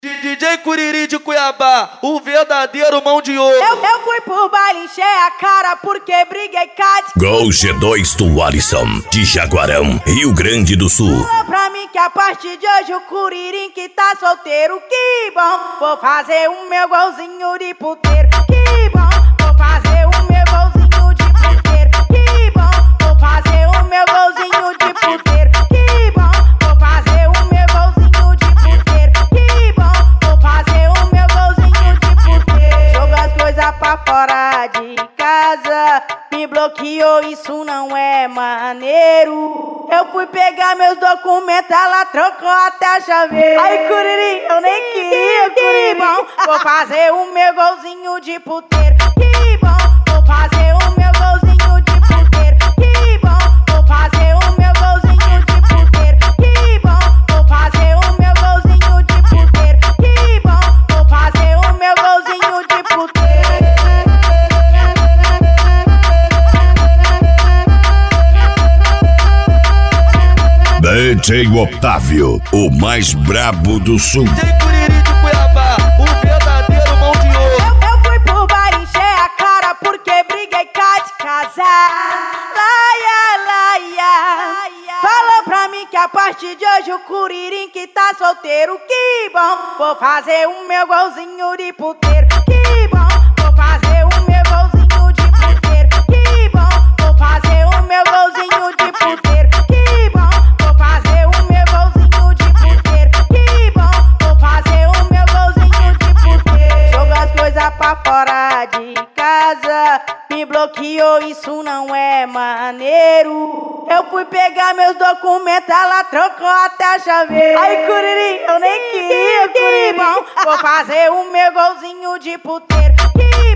DJ Curiri de Cuiabá, o verdadeiro mão de ouro. Eu fui pro baile, encher a cara porque briguei com Gol G2 do Alisson, de Jaguarão, Rio Grande do Sul. Falou pra mim que a partir de hoje o Curirim que tá solteiro, que bom. Vou fazer o meu golzinho de puteiro, que bom. Vou fazer o meu golzinho de puteiro, que bom. Vou fazer o meu golzinho de puteiro, que bom. Vou fazer o meu golzinho de puteiro, que bom. Vou fazer o meu golzinho de puteiro. Joga as coisas pra fora de casa, me bloqueou, isso não é maneiro. Eu fui pegar meus documentos, ela trocou até a chaveira. Aí, Curirim, eu nem queria, que bom. Vou fazer o meu golzinho de puteiro, que bom. Vou fazer o meu golzinho de puteiro, que bom. Vou fazer o meu golzinho de puteiro, que bom. Vou fazer o meu golzinho de puteiro, que bom. Vou fazer o meu golzinho de puteiro. DJ Otávio, o mais brabo do sul. DJ Curiri de Cuiabá, o verdadeiro mão de ouro. Eu fui pro bar encher a cara porque briguei cá de casa. Laia, laia. Falou pra mim que a partir de hoje o Curirim que tá solteiro, que bom. Vou fazer o meu golzinho de puteiro, que bom. Vou fazer o meu golzinho de puteiro, que bom. Vou fazer o meu golzinho de puteiro, que bom. Vou fazer o meu golzinho de puteiro, que bom. Vou fazer o meu golzinho de puteiro. Joga as coisas pra fora de casa, me bloqueou, isso não é maneiro. Eu fui pegar meus documentos, ela trocou até a chaveira. Aí, Curirim, eu nem queria, que bom. Vou fazer o meu golzinho de puteiro, que